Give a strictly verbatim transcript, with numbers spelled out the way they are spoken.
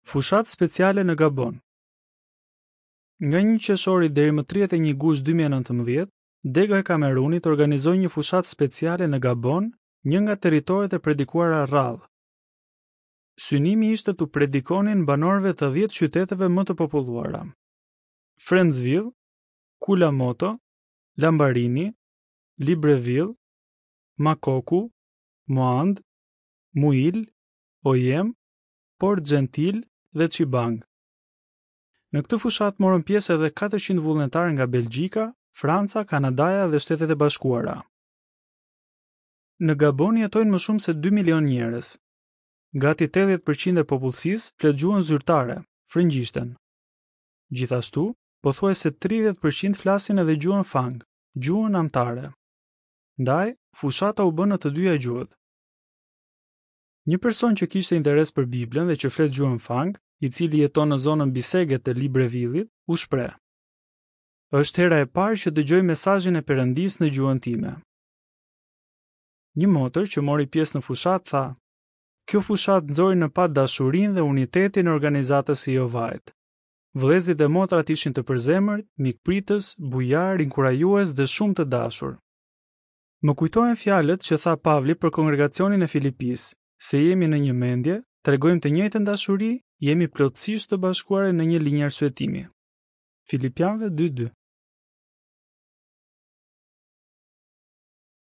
Fushat speciale në Gabon. Nga një qershori deri më tridhjet e një gusht dy mijë e nëntëmbëdhjetë, Dega e Kamerunit organizoi një fushat speciale në Gabon, një nga territoret e predikuara rrallë. Synimi ishte t'u predikonin banorëve të dhjetë qyteteve më të populluara: Friendsville, Kulamoto, Lambarini, Libreville, Makoku, Moand, Muil, Oyem, Port-Gentil dhe Chibang. Në këtë fushat morën pjesë edhe katërqind vullnetarë nga Belgjika, Franca, Kanadaja dhe Shtetet e Bashkuara. Në Gabon jetojnë më shumë se dy milion njerëz. Gati tetëdhjetë përqind e popullsisë flet gjuhën zyrtare, frëngjishten. Gjithashtu, pothuajse tridhjetë përqind flasin edhe gjuhën fang, gjuhën anëtare. Ndaj, fushata u bë në të dyja gjuhët. Një person që kishte interes për Biblën dhe që flet gjuhën fang, i cili jeton në zonën Biseget të Librevillit, u shpreh: "Është hera e parë që dëgjoj mesazhin e Perëndisë në gjuhën time." Një motër që mori pjesë në fushat tha: "Kjo fushat nxori në pat dashurinë dhe unitetin e organizatës së Jehovait. Vëllezërit dhe motrat ishin të përzemërt, mikpritës, bujar, inkurajues dhe shumë të dashur." Më kujtohen fjalët që tha Pavli për kongregacionin e Filipis: "Se jemi në një mendje, tregojmë të njëjtën dashuri, jemi plotësisht të bashkuar në një linjë arsyetimi." Filipianëve dy dy.